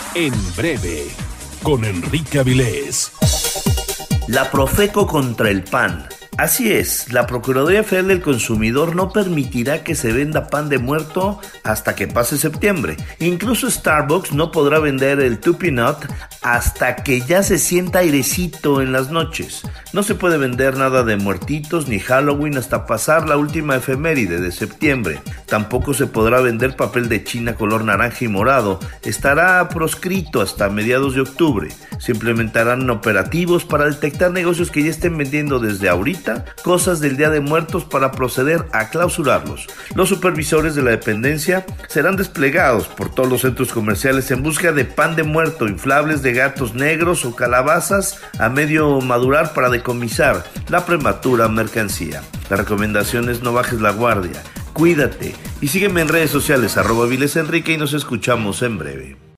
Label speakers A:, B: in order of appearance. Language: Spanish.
A: En breve, con Enrique Avilés.
B: La Profeco contra el pan. Así es, la Procuraduría Federal del Consumidor no permitirá que se venda pan de muerto hasta que pase septiembre. Incluso Starbucks no podrá vender el Tupi Nut hasta que ya se sienta airecito en las noches. No se puede vender nada de muertitos ni Halloween hasta pasar la última efeméride de septiembre. Tampoco se podrá vender papel de China color naranja y morado. Estará proscrito hasta mediados de octubre. Se implementarán operativos para detectar negocios que ya estén vendiendo desde ahorita cosas del Día de Muertos para proceder a clausurarlos. Los supervisores de la dependencia serán desplegados por todos los centros comerciales en busca de pan de muerto, inflables de gatos negros o calabazas a medio madurar para decomisar la prematura mercancía. La recomendación es no bajes la guardia, cuídate y sígueme en redes sociales @vilesenrique y nos escuchamos en breve.